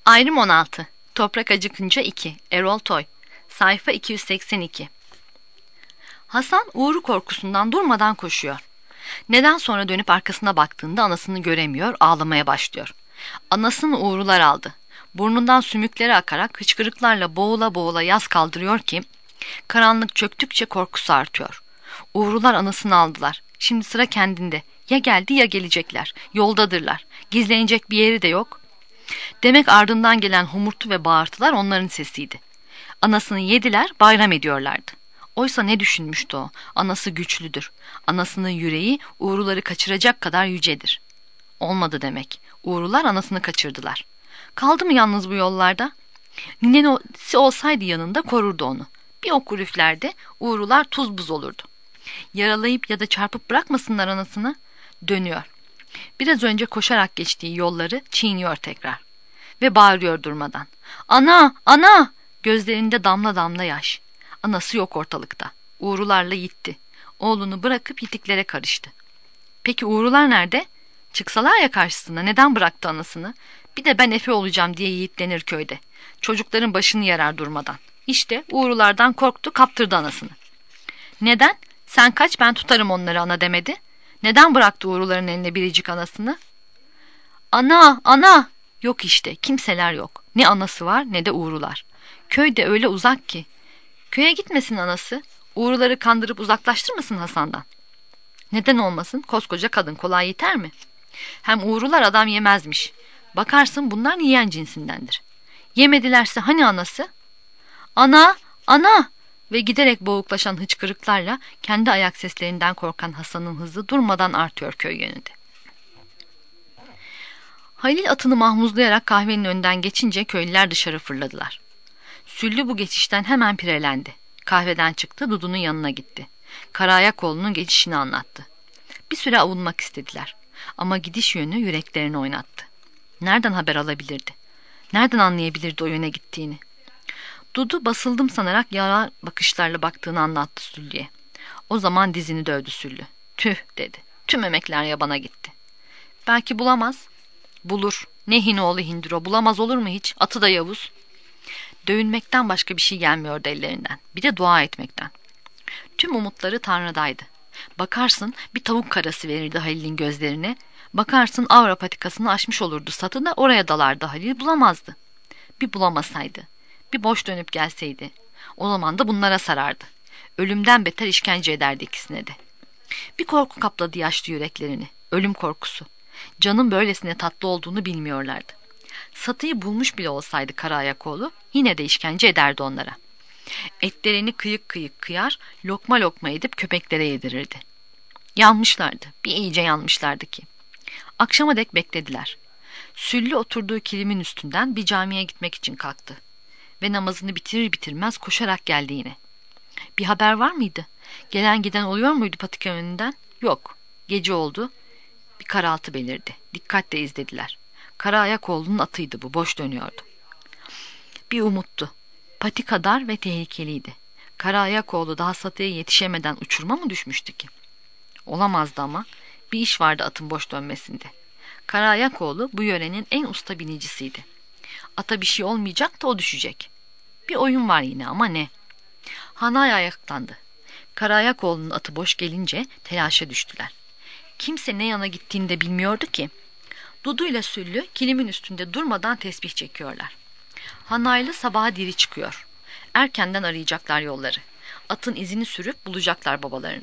Ayrım 16. Toprak Acıkınca 2. Erol Toy. Sayfa 282. Hasan Uğur'u korkusundan durmadan koşuyor. Neden sonra dönüp arkasına baktığında anasını göremiyor, ağlamaya başlıyor. Anasını Uğur'lar aldı. Burnundan sümükleri akarak hıçkırıklarla boğula boğula yas kaldırıyor ki karanlık çöktükçe korkusu artıyor. Uğur'lar anasını aldılar. Şimdi sıra kendinde. Ya geldi ya gelecekler. Yoldadırlar. Gizlenecek bir yeri de yok. Demek ardından gelen homurtu ve bağırtılar onların sesiydi. Anasını yediler, bayram ediyorlardı. Oysa ne düşünmüştü o? Anası güçlüdür. Anasının yüreği Uğur'ları kaçıracak kadar yücedir. Olmadı demek. Uğur'lar anasını kaçırdılar. Kaldı mı yalnız bu yollarda? Ninesi olsaydı yanında korurdu onu. Bir okur üflerdi, Uğur'lar tuz buz olurdu. Yaralayıp ya da çarpıp bırakmasınlar anasını. Dönüyor. Biraz önce koşarak geçtiği yolları çiğniyor tekrar. Ve bağırıyor durmadan. Ana! Ana! Gözlerinde damla damla yaş. Anası yok ortalıkta. Uğur'larla gitti. Oğlunu bırakıp yitiklere karıştı. Peki Uğur'lar nerede? Çıksalar ya karşısına neden bıraktı anasını? Bir de ben Efe olacağım diye yiğitlenir köyde. Çocukların başını yarar durmadan. İşte Uğur'lardan korktu, kaptırdı anasını. Neden? Sen kaç, ben tutarım onları ana demedi. Neden bıraktı Uğur'ların eline biricik anasını? Ana! Ana! Yok işte, kimseler yok. Ne anası var ne de Uğur'lar. Köyde öyle uzak ki. Köye gitmesin anası. Uğur'ları kandırıp uzaklaştırmasın Hasan'dan. Neden olmasın? Koskoca kadın kolay yeter mi? Hem Uğur'lar adam yemezmiş. Bakarsın bunlar yiyen cinsindendir. Yemedilerse hani anası? Ana! Ana! Ve giderek boğuklaşan hıçkırıklarla kendi ayak seslerinden korkan Hasan'ın hızı durmadan artıyor köy yönünde. Halil atını mahmuzlayarak kahvenin önünden geçince köylüler dışarı fırladılar. Süllü bu geçişten hemen pirelendi. Kahveden çıktı, Dudu'nun yanına gitti. Karaayakoğlu'nun geçişini anlattı. Bir süre avunmak istediler. Ama gidiş yönü yüreklerini oynattı. Nereden haber alabilirdi? Nereden anlayabilirdi o yöne gittiğini? Dudu basıldım sanarak yarar bakışlarla baktığını anlattı Süllü'ye. O zaman dizini dövdü Süllü. Tüh dedi. Tüm emekler yabana gitti. Belki bulamaz. Bulur. Ne Hinoğlu hindir o, bulamaz olur mu hiç? Atı da Yavuz. Dövünmekten başka bir şey gelmiyordu ellerinden. Bir de dua etmekten. Tüm umutları Tanrı'daydı. Bakarsın bir tavuk karası verirdi Halil'in gözlerine. Bakarsın Avra patikasını aşmış olurdu satı da oraya dalardı Halil, bulamazdı. Bir bulamasaydı. Bir boş dönüp gelseydi. O zaman da bunlara sarardı. Ölümden beter işkence ederdi ikisine de. Bir korku kapladı yaşlı yüreklerini. Ölüm korkusu. Canın böylesine tatlı olduğunu bilmiyorlardı. Satıyı bulmuş bile olsaydı Karaayakoğlu yine de işkence ederdi onlara. Etlerini kıyık kıyık kıyar, lokma lokma edip köpeklere yedirirdi. Yanmışlardı, bir iyice yanmışlardı ki. Akşama dek beklediler. Süllü oturduğu kilimin üstünden bir camiye gitmek için kalktı. Ve namazını bitirir bitirmez koşarak geldi yine. Bir haber var mıydı? Gelen giden oluyor muydu patika önünden? Yok. Gece oldu. Bir karaltı belirdi. Dikkatle izlediler. Karaayakoğlu'nun atıydı bu, boş dönüyordu. Bir umuttu. Patika dar ve tehlikeliydi. Karaayakoğlu daha satıya yetişemeden uçuruma mı düşmüştü ki? Olamazdı ama. Bir iş vardı atın boş dönmesinde. Karaayakoğlu bu yörenin en usta binicisiydi. Ata bir şey olmayacak da o düşecek. Bir oyun var yine ama ne? Hanay ayaklandı. Karaayakoğlu'nun atı boş gelince telaşa düştüler. Kimse ne yana gittiğini de bilmiyordu ki. Dudu ile Süllü kilimin üstünde durmadan tesbih çekiyorlar. Hanaylı sabaha diri çıkıyor. Erkenden arayacaklar yolları. Atın izini sürüp bulacaklar babalarını.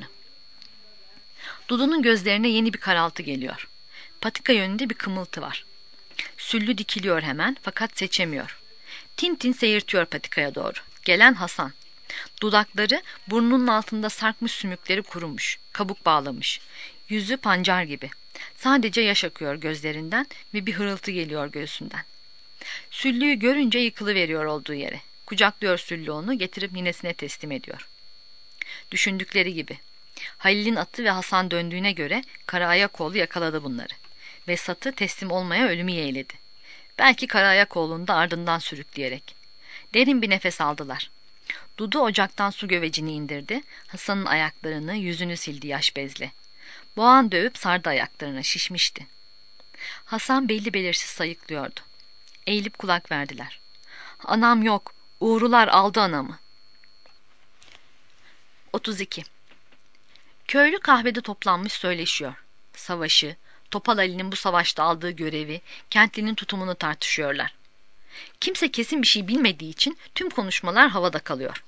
Dudu'nun gözlerine yeni bir karaltı geliyor. Patika yönünde bir kımıltı var. Süllü dikiliyor hemen fakat seçemiyor. Tintin seyirtiyor patikaya doğru. Gelen Hasan. Dudakları burnunun altında sarkmış sümükleri kurumuş. Kabuk bağlamış. Yüzü pancar gibi. Sadece yaş akıyor gözlerinden ve bir hırıltı geliyor göğsünden. Süllü'yü görünce yıkılıveriyor olduğu yere. Kucaklıyor Süllü onu, getirip ninesine teslim ediyor. Düşündükleri gibi. Halil'in atı ve Hasan döndüğüne göre Karaayakoğlu yakaladı bunları. Ve satı teslim olmaya ölümü yeğledi. Belki Karaayakoğlu'nu da ardından sürükleyerek. Derin bir nefes aldılar. Dudu ocaktan su gövecini indirdi. Hasan'ın ayaklarını, yüzünü sildi yaş bezle. Boğan dövüp sardı ayaklarına, şişmişti. Hasan belli belirsiz sayıklıyordu. Eğilip kulak verdiler. Anam yok, uğrular aldı anamı. 32. Köylü kahvede toplanmış söyleşiyor. Savaşı, Topal Ali'nin bu savaşta aldığı görevi, kentlinin tutumunu tartışıyorlar. Kimse kesin bir şey bilmediği için tüm konuşmalar havada kalıyor.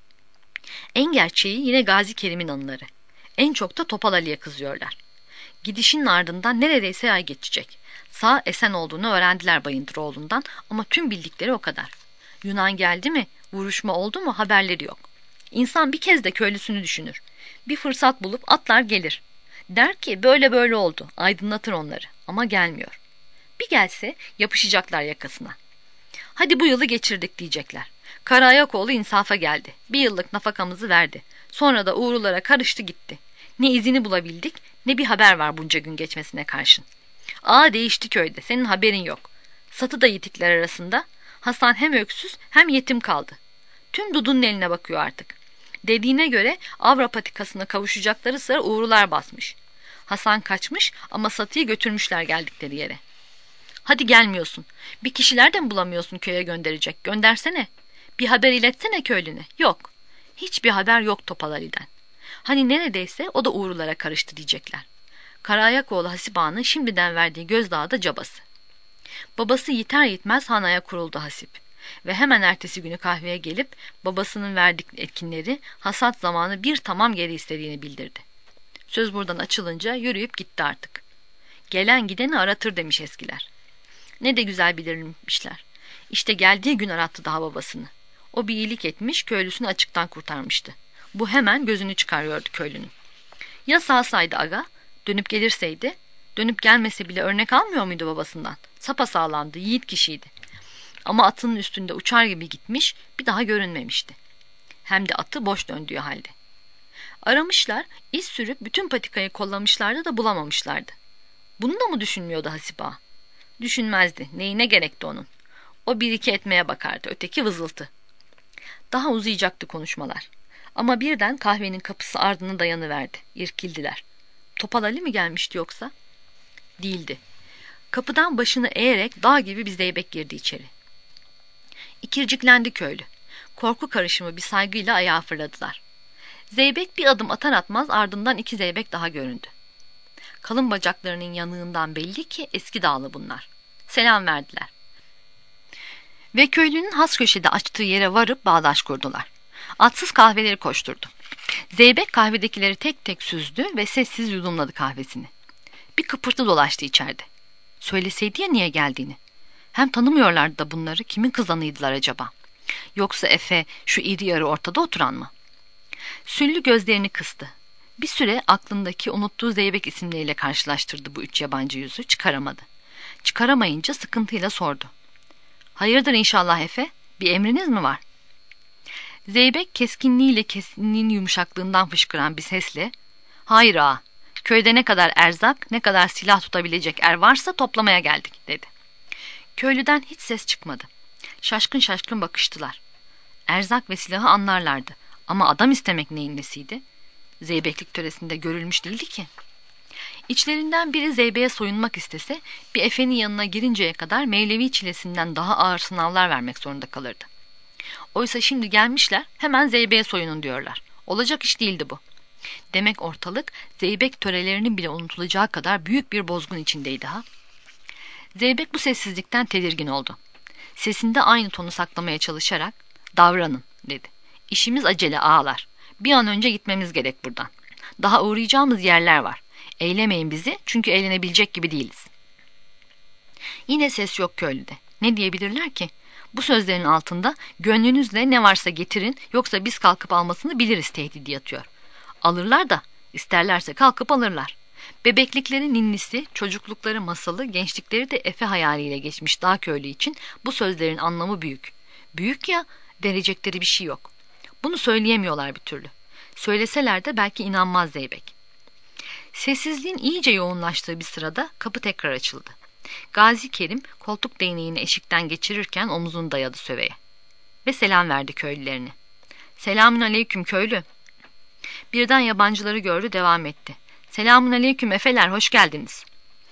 En gerçeği yine Gazi Kerim'in anıları. En çok da Topal Ali'ye kızıyorlar. Gidişinin ardından neredeyse ay geçecek. Sağ esen olduğunu öğrendiler Bayındıroğlu'ndan ama tüm bildikleri o kadar. Yunan geldi mi, vuruşma oldu mu haberleri yok. İnsan bir kez de köylüsünü düşünür. Bir fırsat bulup atlar gelir. Der ki böyle böyle oldu, aydınlatır onları ama gelmiyor. Bir gelse yapışacaklar yakasına. Hadi bu yılı geçirdik diyecekler. Karaayakoğlu insafa geldi. Bir yıllık nafakamızı verdi. Sonra da uğrulara karıştı gitti. Ne izini bulabildik ne bir haber var bunca gün geçmesine karşın. Ağa değişti köyde, senin haberin yok. Satı da yitikler arasında. Hasan hem öksüz hem yetim kaldı. Tüm Dudu'nun eline bakıyor artık. Dediğine göre Avra patikasına kavuşacakları sıra uğrular basmış. Hasan kaçmış ama Satı'yı götürmüşler geldikleri yere. Hadi gelmiyorsun. Bir kişiler de mi bulamıyorsun köye gönderecek? Göndersene. Bir haber iletsene köylüne. Yok. Hiçbir haber yok Topal Ali'den. Hani neredeyse o da uğrulara karıştı diyecekler. Karaayakoğlu Hasip Ağa'nın şimdiden verdiği gözdağı da cabası. Babası yiter yitmez hanaya kuruldu Hasip. Ve hemen ertesi günü kahveye gelip babasının verdiği etkinleri hasat zamanı bir tamam geri istediğini bildirdi. Söz buradan açılınca yürüyüp gitti artık. Gelen gideni aratır demiş eskiler. Ne de güzel bilirmişler. İşte geldiği gün arattı daha babasını. O bir iyilik etmiş, köylüsünü açıktan kurtarmıştı. Bu hemen gözünü çıkarıyordu köylünün. Ya sağsaydı aga, dönüp gelirseydi, dönüp gelmese bile örnek almıyor muydu babasından? Sapasağlamdı, yiğit kişiydi. Ama atının üstünde uçar gibi gitmiş, bir daha görünmemişti. Hem de atı boş döndüğü halde. Aramışlar, iz sürüp bütün patikayı kollamışlardı da bulamamışlardı. Bunu da mı düşünmüyordu Hasip Ağa? Düşünmezdi, neyine gerekti onun. O bir iki etmeye bakardı, öteki vızıltı. Daha uzayacaktı konuşmalar. Ama birden kahvenin kapısı ardına dayanıverdi. İrkildiler. Topal Ali mi gelmişti yoksa? Değildi. Kapıdan başını eğerek dağ gibi bir zeybek girdi içeri. İkirciklendi köylü. Korku karışımı bir saygıyla ayağa fırladılar. Zeybek bir adım atar atmaz ardından iki zeybek daha göründü. Kalın bacaklarının yanığından belli ki eski dağlı bunlar. Selam verdiler. Ve köylünün has köşede açtığı yere varıp bağdaş kurdular. Atsız kahveleri koşturdu. Zeybek kahvedekileri tek tek süzdü ve sessiz yudumladı kahvesini. Bir kıpırtı dolaştı içeride. Söyleseydi ya niye geldiğini. Hem tanımıyorlardı da bunları, kimin kızanıydılar acaba? Yoksa Efe şu iri yarı ortada oturan mı? Süllü gözlerini kıstı. Bir süre aklındaki unuttuğu Zeybek isimleriyle karşılaştırdı bu üç yabancı yüzü, çıkaramadı. Çıkaramayınca sıkıntıyla sordu. Hayırdır inşallah Efe? Bir emriniz mi var? Zeybek keskinliğiyle kesinliğin yumuşaklığından fışkıran bir sesle hayır ağa, köyde ne kadar erzak ne kadar silah tutabilecek er varsa toplamaya geldik dedi. Köylüden hiç ses çıkmadı. Şaşkın şaşkın bakıştılar. Erzak ve silahı anlarlardı ama adam istemek neyin nesiydi? Zeybeklik töresinde görülmüş değildi ki. İçlerinden biri Zeybe'ye soyunmak istese bir efenin yanına girinceye kadar Mevlevi çilesinden daha ağır sınavlar vermek zorunda kalırdı. Oysa şimdi gelmişler hemen Zeybe'ye soyunun diyorlar. Olacak iş değildi bu. Demek ortalık Zeybek törelerinin bile unutulacağı kadar büyük bir bozgun içindeydi ha. Zeybek bu sessizlikten tedirgin oldu. Sesinde aynı tonu saklamaya çalışarak davranın dedi. İşimiz acele ağalar. Bir an önce gitmemiz gerek buradan. Daha uğrayacağımız yerler var. Eylemeyin bizi çünkü eğlenebilecek gibi değiliz. Yine ses yok köylüde. Ne diyebilirler ki? Bu sözlerin altında gönlünüzle ne varsa getirin yoksa biz kalkıp almasını biliriz tehdidi yatıyor. Alırlar da isterlerse kalkıp alırlar. Bebeklikleri ninnisi, çocuklukları masalı, gençlikleri de Efe hayaliyle geçmiş dağ köylü için bu sözlerin anlamı büyük. Büyük ya, denecekleri bir şey yok. Bunu söyleyemiyorlar bir türlü. Söyleseler de belki inanmaz Zeybek. Sessizliğin iyice yoğunlaştığı bir sırada kapı tekrar açıldı. Gazi Kerim koltuk değneğini eşikten geçirirken omuzunu dayadı söveye. Ve selam verdi köylülerine. Selamün aleyküm köylü. Birden yabancıları gördü devam etti. Selamun aleyküm efeler hoş geldiniz.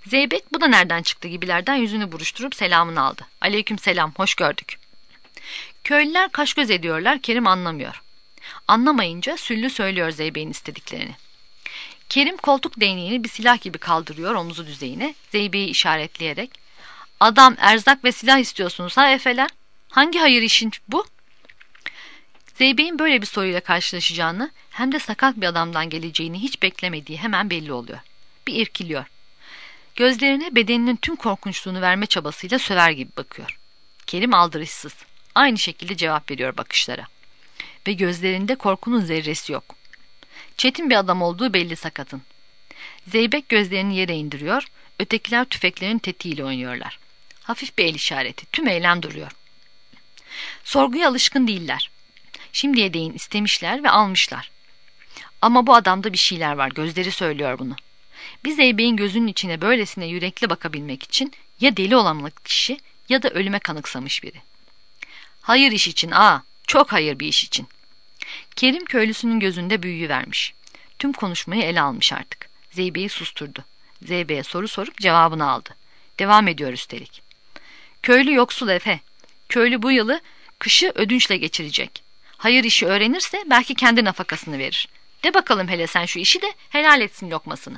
Zeybek bu da nereden çıktı gibilerden yüzünü buruşturup selamını aldı. Aleyküm selam, hoş gördük. Köylüler kaş göz ediyorlar, Kerim anlamıyor. Anlamayınca Süllü söylüyor Zeybek'in istediklerini. Kerim koltuk değneğini bir silah gibi kaldırıyor omuzu düzeyine, Zeybek'i işaretleyerek "Adam, erzak ve silah istiyorsunuz ha efeler? Hangi hayır işin bu?" Zeybek'in böyle bir soruyla karşılaşacağını hem de sakat bir adamdan geleceğini hiç beklemediği hemen belli oluyor. Bir irkiliyor. Gözlerine bedeninin tüm korkunçluğunu verme çabasıyla söver gibi bakıyor. Kerim aldırışsız. Aynı şekilde cevap veriyor bakışlara. Ve gözlerinde korkunun zerresi yok. Çetin bir adam olduğu belli sakatın. Zeybek gözlerini yere indiriyor, ötekiler tüfeklerin tetiğiyle oynuyorlar. Hafif bir el işareti, tüm eylem duruyor. Sorguya alışkın değiller. Şimdiye değin istemişler ve almışlar. Ama bu adamda bir şeyler var, gözleri söylüyor bunu. Bir Zeybek'in gözünün içine böylesine yürekli bakabilmek için ya deli olan kişi ya da ölüme kanıksamış biri. Hayır iş için, çok hayır bir iş için. Kerim köylüsünün gözünde büyüyü vermiş. Tüm konuşmayı ele almış artık. Zeybek'i susturdu. Zeybek'e soru sorup cevabını aldı. Devam ediyor üstelik. Köylü yoksul efe. Köylü bu yılı kışı ödünçle geçirecek. Hayır işi öğrenirse belki kendi nafakasını verir. De bakalım hele sen şu işi de helal etsin lokmasını.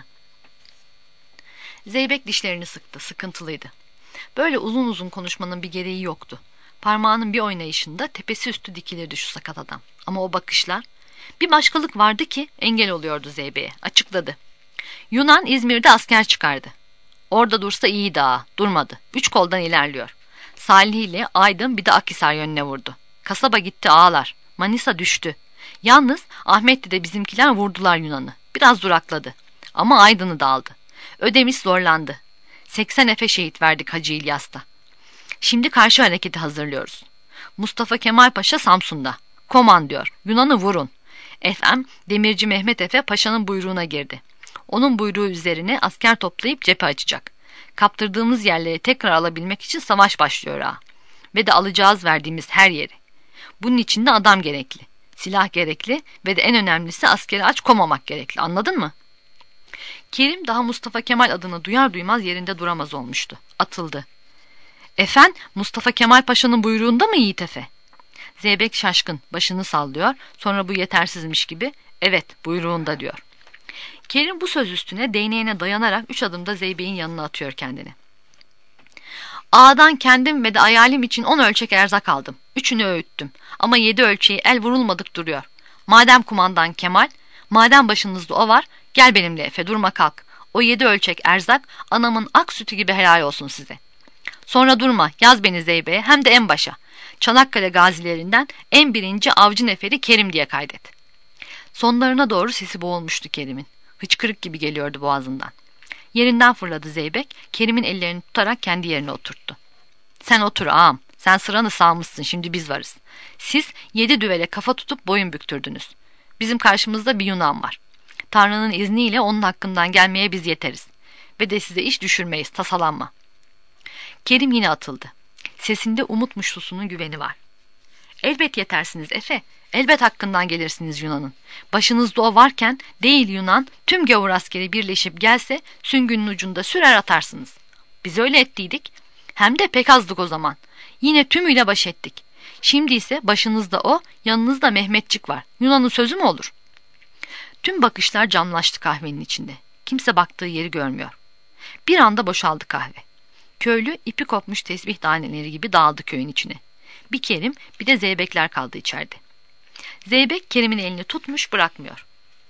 Zeybek dişlerini sıktı, sıkıntılıydı. Böyle uzun uzun konuşmanın bir gereği yoktu. Parmağının bir oynayışında tepesi üstü dikilirdi şu sakat adam. Ama o bakışlar, bir başkalık vardı ki engel oluyordu Zeybek'e. Açıkladı. Yunan İzmir'de asker çıkardı. Orada dursa iyiydi durmadı. 3 koldan ilerliyor. Salih ile Aydın bir de Akhisar yönüne vurdu. Kasaba gitti ağalar. Manisa düştü. Yalnız Ahmet'te de bizimkiler vurdular Yunan'ı. Biraz durakladı. Ama Aydın'ı da aldı. Ödemiş zorlandı. 80 efe şehit verdik Hacı İlyas'ta. Şimdi karşı hareketi hazırlıyoruz. Mustafa Kemal Paşa Samsun'da. Koman diyor. Yunan'ı vurun. Efem Demirci Mehmet Efe Paşa'nın buyruğuna girdi. Onun buyruğu üzerine asker toplayıp cephe açacak. Kaptırdığımız yerleri tekrar alabilmek için savaş başlıyor Ve de alacağız verdiğimiz her yeri. Bunun için de adam gerekli. Silah gerekli ve de en önemlisi askeri aç komamak gerekli. Anladın mı? Kerim daha Mustafa Kemal adını duyar duymaz yerinde duramaz olmuştu. Atıldı. Efen Mustafa Kemal Paşa'nın buyruğunda mı Yiğit Efe? Zeybek şaşkın başını sallıyor, sonra bu yetersizmiş gibi evet buyruğunda diyor. Kerim bu söz üstüne değneğine dayanarak 3 adımda Zeybek'in yanına atıyor kendini. Ağadan kendim ve de hayalim için 10 ölçek erzak aldım. 3'ünü öğüttüm ama 7 ölçeği el vurulmadık duruyor. Madem kumandan Kemal, madem başınızda o var, gel benimle Efe durma kalk. O 7 ölçek erzak anamın ak sütü gibi helal olsun size. Sonra durma, yaz beni Zeybek'e hem de en başa. Çanakkale gazilerinden en birinci avcı neferi Kerim diye kaydet. Sonlarına doğru sesi boğulmuştu Kerim'in. Hıçkırık gibi geliyordu boğazından. Yerinden fırladı Zeybek, Kerim'in ellerini tutarak kendi yerine oturttu. Sen otur ağam, sen sıranı sağmışsın, şimdi biz varız. Siz 7 düvele kafa tutup boyun büktürdünüz. Bizim karşımızda bir Yunan var. Tanrı'nın izniyle onun hakkından gelmeye biz yeteriz. Ve de size iş düşürmeyiz, tasalanma. Kerim yine atıldı. Sesinde umut muşlusunun güveni var. Elbet yetersiniz Efe. Elbet hakkından gelirsiniz Yunan'ın. Başınızda o varken değil Yunan tüm gavur askeri birleşip gelse süngünün ucunda sürer atarsınız. Biz öyle ettiydik. Hem de pek azdık o zaman. Yine tümüyle baş ettik. Şimdi ise başınızda o, yanınızda Mehmetçik var. Yunan'ın sözü mü olur? Tüm bakışlar camlaştı kahvenin içinde. Kimse baktığı yeri görmüyor. Bir anda boşaldı kahve. Köylü ipi kopmuş tesbih taneleri gibi dağıldı köyün içine. Bir Kerim bir de Zeybekler kaldı içeride. Zeybek Kerim'in elini tutmuş bırakmıyor.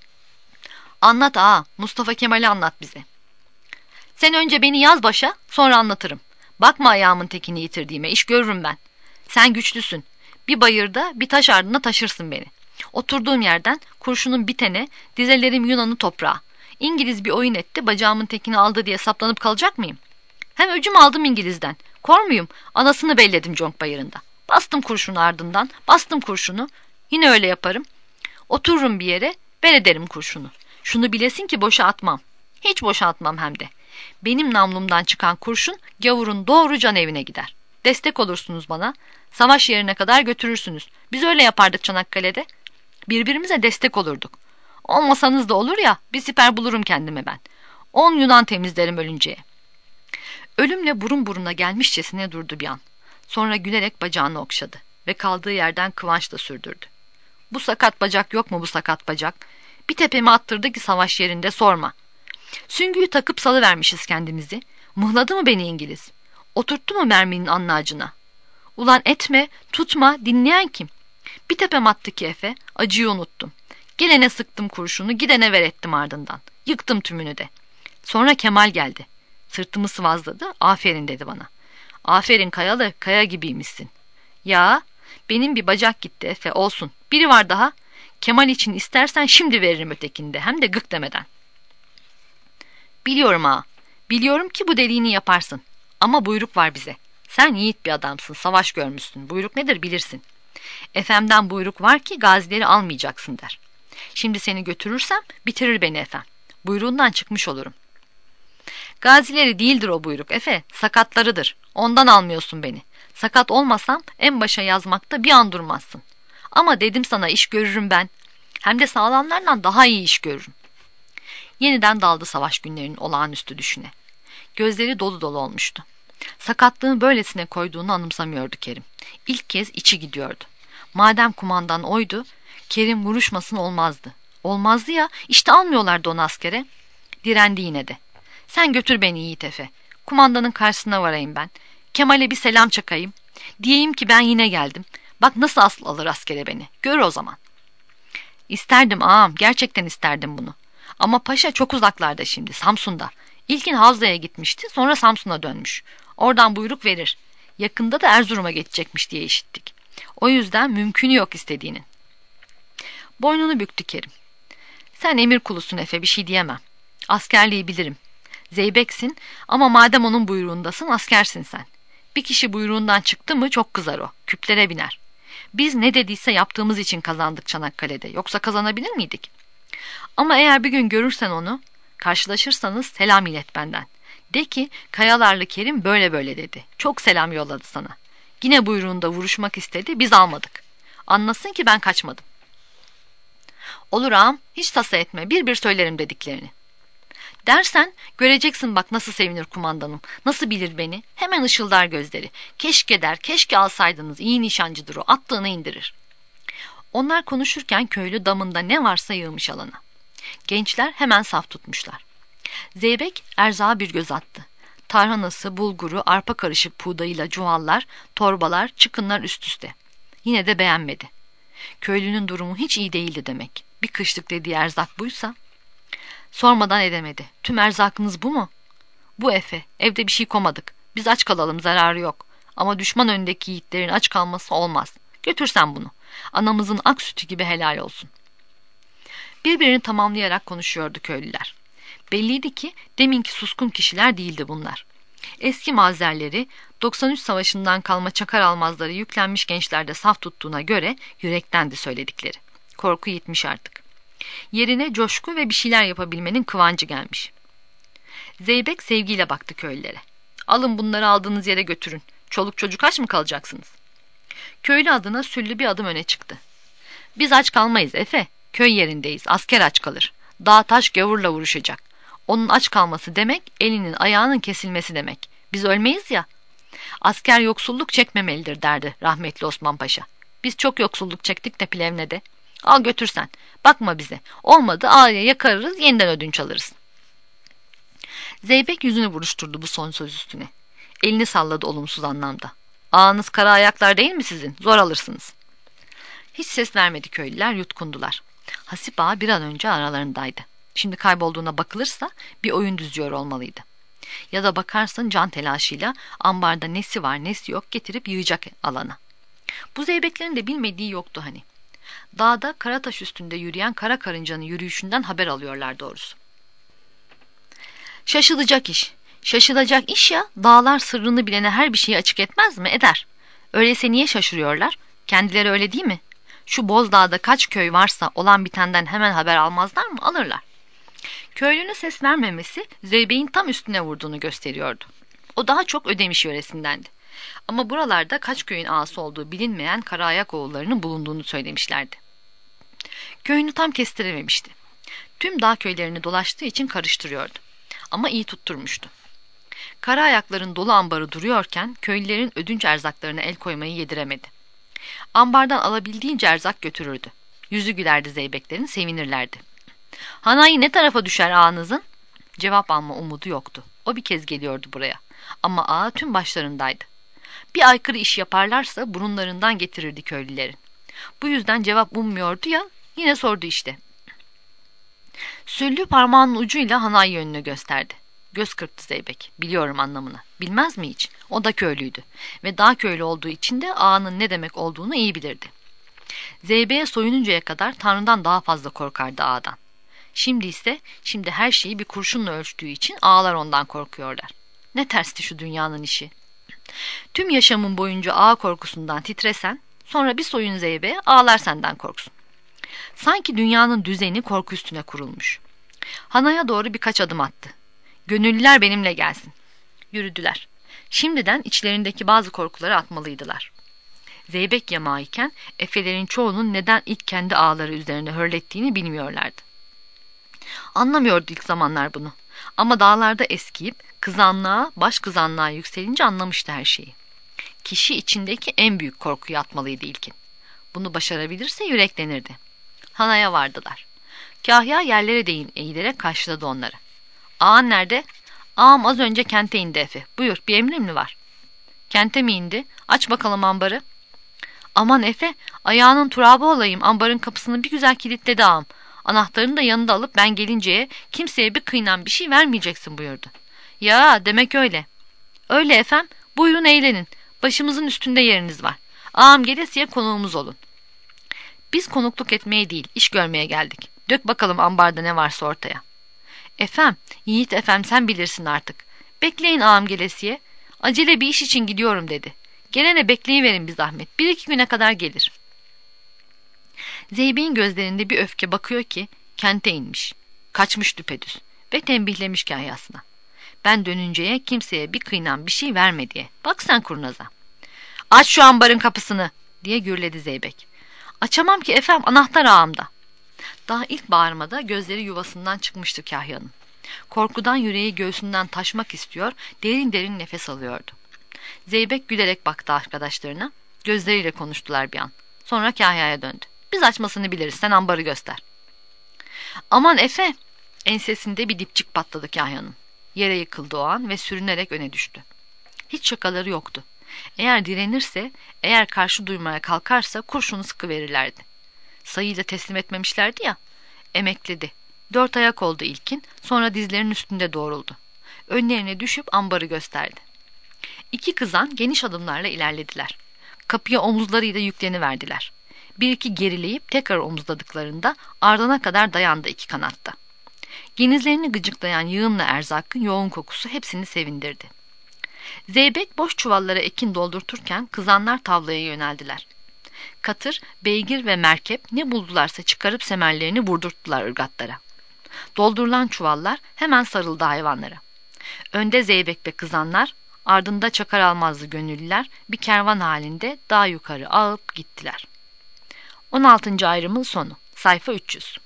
Anlat Mustafa Kemal'i anlat bize. Sen önce beni yaz başa sonra anlatırım. Bakma ayağımın tekini yitirdiğime iş görürüm ben. Sen güçlüsün. Bir bayırda bir taş ardına taşırsın beni. Oturduğum yerden kurşunun bitene dizelerim Yunan'ı toprağa. İngiliz bir oyun etti bacağımın tekini aldı diye saplanıp kalacak mıyım? Hem öcümü aldım İngiliz'den. Kor muyum? Anasını belledim Conk bayırında. Bastım kurşunu ardından. Bastım kurşunu. Yine öyle yaparım. Otururum bir yere. Ver ederim kurşunu. Şunu bilesin ki boşa atmam. Hiç boşa atmam hem de. Benim namlumdan çıkan kurşun gavurun doğru can evine gider. Destek olursunuz bana. Savaş yerine kadar götürürsünüz. Biz öyle yapardık Çanakkale'de. Birbirimize destek olurduk. Olmasanız da olur ya bir siper bulurum kendime ben. 10 Yunan temizlerim ölünceye. Ölümle burun buruna gelmişçesine durdu bir an. Sonra gülerek bacağını okşadı ve kaldığı yerden kıvançla sürdürdü. Bu sakat bacak yok mu bu sakat bacak? Bir tepemi attırdı ki savaş yerinde sorma. Süngüyü takıp salıvermişiz kendimizi. Mıhladı mı beni İngiliz? Oturttu mu merminin anlacına? Ulan etme, tutma, dinleyen kim? Bir tepem attı ki Efe, acıyı unuttum. Gelene sıktım kurşunu, gidene ver ettim ardından. Yıktım tümünü de. Sonra Kemal geldi. Sırtımı sıvazladı, aferin dedi bana. Aferin Kayalı, kaya gibiymişsin. Ya, benim bir bacak gitti Efe, olsun. Biri var daha. Kemal için istersen şimdi veririm ötekinde, hem de gık demeden. Biliyorum ağa, biliyorum ki bu dediğini yaparsın. Ama buyruk var bize. Sen yiğit bir adamsın, savaş görmüşsün. Buyruk nedir bilirsin. Efem'den buyruk var ki gazileri almayacaksın der. Şimdi seni götürürsem bitirir beni Efem. Buyruğundan çıkmış olurum. Gazileri değildir o buyruk Efe, sakatlarıdır. Ondan almıyorsun beni. Sakat olmasam en başa yazmakta bir an durmazsın. Ama dedim sana iş görürüm ben. Hem de sağlamlardan daha iyi iş görürüm. Yeniden daldı savaş günlerinin olağanüstü düşüne. Gözleri dolu dolu olmuştu. Sakatlığın böylesine koyduğunu anımsamıyordu Kerim. İlk kez içi gidiyordu. Madem kumandan oydu, Kerim vuruşmasın olmazdı. Olmazdı ya, işte almıyorlardı onu askere. Direndi yine de. Sen götür beni Yiğit Efe. Kumandanın karşısına varayım ben. Kemal'e bir selam çakayım. Diyeyim ki ben yine geldim. Bak nasıl asıl alır askere beni. Gör o zaman. İsterdim ağam, gerçekten isterdim bunu. Ama paşa çok uzaklarda şimdi, Samsun'da. İlkin Havza'ya gitmişti, sonra Samsun'a dönmüş. Oradan buyruk verir. Yakında da Erzurum'a geçecekmiş diye işittik. O yüzden mümkünü yok istediğinin. Boynunu büktü Kerim. Sen emir kulusun Efe, bir şey diyemem. Askerliği bilirim. Zeybeksin ama madem onun buyruğundasın askersin sen. Bir kişi buyruğundan çıktı mı çok kızar o. Küplere biner. Biz ne dediyse yaptığımız için kazandık Çanakkale'de. Yoksa kazanabilir miydik? Ama eğer bir gün görürsen onu, karşılaşırsanız selam ilet benden. De ki Kayalarlı Kerim böyle böyle dedi. Çok selam yolladı sana. Yine buyruğunda vuruşmak istedi, biz almadık. Anlasın ki ben kaçmadım. Olur ağam, hiç tasa etme, bir bir söylerim dediklerini. Dersen göreceksin bak nasıl sevinir kumandanım, nasıl bilir beni, hemen ışıldar gözleri. Keşke der, keşke alsaydınız, iyi nişancıdır o, attığını indirir. Onlar konuşurken köylü damında ne varsa yığmış alana. Gençler hemen saf tutmuşlar. Zeybek erzağa bir göz attı. Tarhanası, bulguru, arpa karışık buğdayıyla çuvallar, torbalar, çıkınlar üst üste. Yine de beğenmedi. Köylünün durumu hiç iyi değildi demek. Bir kışlık dediği erzak buysa. Sormadan edemedi. Tüm erzakınız bu mu? Bu Efe. Evde bir şey komadık. Biz aç kalalım, zararı yok. Ama düşman önündeki yiğitlerin aç kalması olmaz. Götürsen bunu. Anamızın ak sütü gibi helal olsun. Birbirini tamamlayarak konuşuyordu köylüler. Belliydi ki deminki suskun kişiler değildi bunlar. Eski mazerleri 93 savaşından kalma çakar almazları yüklenmiş gençlerde saf tuttuğuna göre yürektendi söyledikleri. Korku yitmiş artık. Yerine coşku ve bir şeyler yapabilmenin kıvancı gelmiş. Zeybek sevgiyle baktı köylülere. Alın bunları aldığınız yere götürün. Çoluk çocuk aç mı kalacaksınız? Köylü adına süllü bir adım öne çıktı. Biz aç kalmayız Efe. Köy yerindeyiz. Asker aç kalır. Dağ taş gavurla vuruşacak. Onun aç kalması demek elinin ayağının kesilmesi demek. Biz ölmeyiz ya. Asker yoksulluk çekmemelidir derdi rahmetli Osman Paşa. Biz çok yoksulluk çektik de Plevne'de. Al götürsen. Bakma bize. Olmadı ağaya yakarırız, yeniden ödünç alırız. Zeybek yüzünü buruşturdu bu son söz üstüne. Elini salladı olumsuz anlamda. Ağanız kara ayaklar değil mi sizin? Zor alırsınız. Hiç ses vermedi köylüler, yutkundular. Hasip ağa bir an önce aralarındaydı. Şimdi kaybolduğuna bakılırsa bir oyun düzüyor olmalıydı. Ya da bakarsın can telaşıyla ambarda nesi var nesi yok getirip yığacak alana. Bu zeybeklerin de bilmediği yoktu hani. Dağda Karataş üstünde yürüyen kara karıncanın yürüyüşünden haber alıyorlar doğrusu. Şaşılacak iş. Şaşılacak iş ya, dağlar sırrını bilene her bir şeyi açık etmez mi? Eder. Öyleyse niye şaşırıyorlar? Kendileri öyle değil mi? Şu Bozdağ'da kaç köy varsa olan bitenden hemen haber almazlar mı? Alırlar. Köylünün ses vermemesi Zeybek'in tam üstüne vurduğunu gösteriyordu. O daha çok Ödemiş yöresindendi. Ama buralarda kaç köyün ağası olduğu bilinmeyen Karaayak oğullarının bulunduğunu söylemişlerdi. Köyünü tam kestirememişti. Tüm dağ köylerini dolaştığı için karıştırıyordu. Ama iyi tutturmuştu. Kara ayakların dolu ambarı duruyorken köylülerin ödünç erzaklarına el koymayı yediremedi. Ambardan alabildiğince erzak götürürdü. Yüzü gülerdi zeybeklerin, sevinirlerdi. Hanayi ne tarafa düşer ağanızın? Cevap alma umudu yoktu. O bir kez geliyordu buraya. Ama ağa tüm başlarındaydı. Bir aykırı iş yaparlarsa burunlarından getirirdi köylülerin. Bu yüzden cevap ummuyordu ya, yine sordu işte. Süllü parmağının ucuyla Hanayi yönünü gösterdi. Göz kırptı zeybek. Biliyorum anlamını. Bilmez mi hiç? O da köylüydü. Ve daha köylü olduğu için de ağanın ne demek olduğunu iyi bilirdi. Zeybeğe soyununcaya kadar Tanrı'dan daha fazla korkardı ağadan. Şimdi her şeyi bir kurşunla ölçtüğü için ağalar ondan korkuyorlar. Ne tersti şu dünyanın işi. Tüm yaşamın boyunca ağa korkusundan titresen, sonra bir soyun zeybeğe ağalar senden korksun. Sanki dünyanın düzeni korku üstüne kurulmuş. Hanaya doğru birkaç adım attı. Gönüllüler benimle gelsin. Yürüdüler. Şimdiden içlerindeki bazı korkuları atmalıydılar. Zeybek yamağı iken efelerin çoğunun neden ilk kendi ağları üzerine hörlettiğini bilmiyorlardı. Anlamıyordu ilk zamanlar bunu. Ama dağlarda eskiyip baş kızanlığa yükselince anlamıştı her şeyi. Kişi içindeki en büyük korkuyu atmalıydı ilkin. Bunu başarabilirse yüreklenirdi. Hanaya vardılar. Kahya yerlere değin eğilerek karşıladı onları. Ağan nerede? Ağam az önce kente indi Efe. Buyur, bir emrin mi var? Kente mi indi? Aç bakalım ambarı. Aman Efe, ayağının turabı olayım, ambarın kapısını bir güzel kilitledi ağam. Anahtarını da yanında alıp ben gelinceye kimseye bir kıynan bir şey vermeyeceksin buyurdu. Ya demek öyle. Öyle efem, buyurun eğlenin. Başımızın üstünde yeriniz var. Ağam gelesiye konuğumuz olun. Biz konukluk etmeye değil, iş görmeye geldik. Dök bakalım ambarda ne varsa ortaya. Efem, Yiğit efem sen bilirsin artık. Bekleyin ağam gelesiye. Acele bir iş için gidiyorum dedi. Gelene bekleyiverin bir zahmet. 1-2 güne kadar gelir. Zeybek'in gözlerinde bir öfke bakıyor ki kente inmiş. Kaçmış düpedüz ve tembihlemiş kahyasına. Ben dönünceye kimseye bir kıynan bir şey verme diye. Bak sen kurnaza. Aç şu ambarın kapısını diye gürledi Zeybek. Açamam ki efem, anahtar ağamda. Daha ilk bağırmada gözleri yuvasından çıkmıştı kahyanın. Korkudan yüreği göğsünden taşmak istiyor, derin derin nefes alıyordu. Zeybek gülerek baktı arkadaşlarına. Gözleriyle konuştular bir an. Sonra kahyaya döndü. Biz açmasını biliriz, sen ambarı göster. Aman Efe! Ensesinde bir dipçik patladı kahyanın. Yere yıkıldı o an ve sürünerek öne düştü. Hiç şakaları yoktu. Eğer direnirse, eğer karşı duymaya kalkarsa kurşunu sıkıverirlerdi. Sayıyla teslim etmemişlerdi ya. Emekledi. 4 ayak oldu ilkin, sonra dizlerinin üstünde doğruldu. Önlerine düşüp ambarı gösterdi. İki kızan geniş adımlarla ilerlediler. Kapıya omuzlarıyla yükleniverdiler. Bir iki gerileyip tekrar omuzladıklarında ardına kadar dayandı iki kanatta. Genizlerini gıcıklayan yığınla erzakın yoğun kokusu hepsini sevindirdi. Zeybek boş çuvallara ekin doldurturken kızanlar tavlaya yöneldiler. Katır, beygir ve merkep ne buldularsa çıkarıp semerlerini vurdurttular ırgatlara. Doldurulan çuvallar hemen sarıldı hayvanlara. Önde zeybek ve kızanlar, ardında çakar almazlı gönüllüler bir kervan halinde daha yukarı ağıp gittiler. 16. ayrımın sonu. Sayfa 300.